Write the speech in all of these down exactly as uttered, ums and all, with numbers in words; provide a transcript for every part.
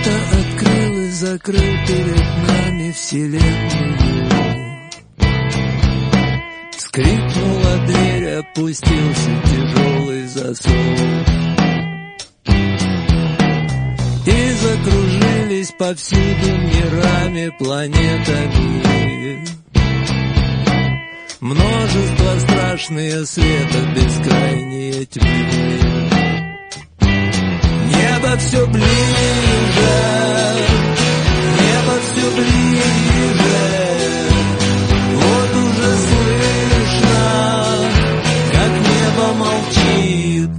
Кто-то открыл и закрыл перед нами вселенную. Скрипнула дверь, опустился тяжелый засов. И закружились повсюду мирами, планетами. Множество страшные света, бескрайние тьмы. Небо все ближе, небо все ближе. Вот уже слышно, как небо молчит.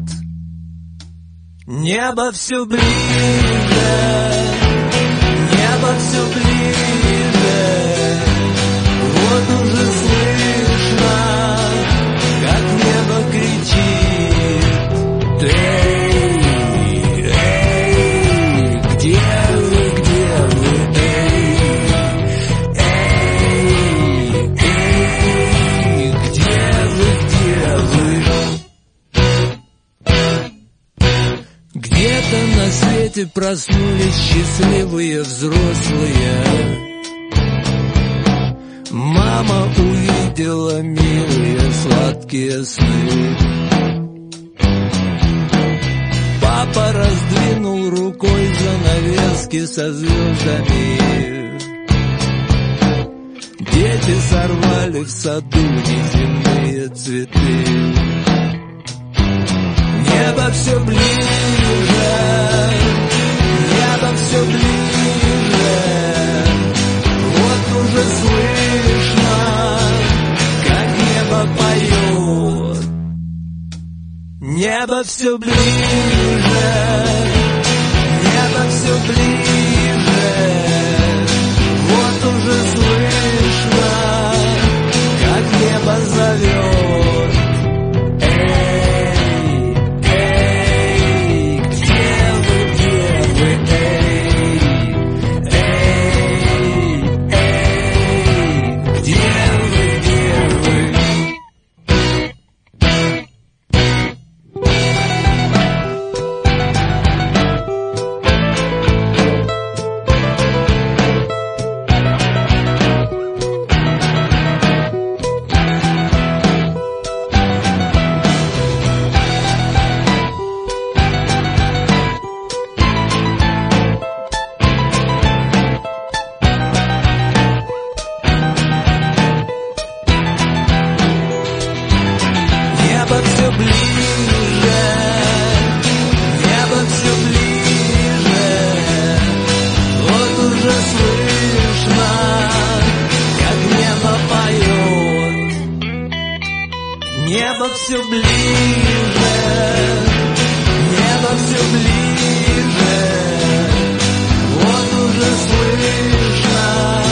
Небо все ближе, небо все ближе. Вот уже слышно, как небо кричит. Эй, эй, где вы, где вы, эй, эй, эй, где вы, где вы? Где-то на свете проснулись счастливые взрослые. Мама увидела милые сладкие сны. Папа раздвинул рукой занавески со звездами. Дети сорвали в саду неземные цветы. Небо все ближе, небо все ближе. Вот уже слышно, как небо поет. Небо все ближе, небо все ближе. Вот уже слышно, как небо зовет. Небо все ближе, небо все ближе. Вот уже слышно,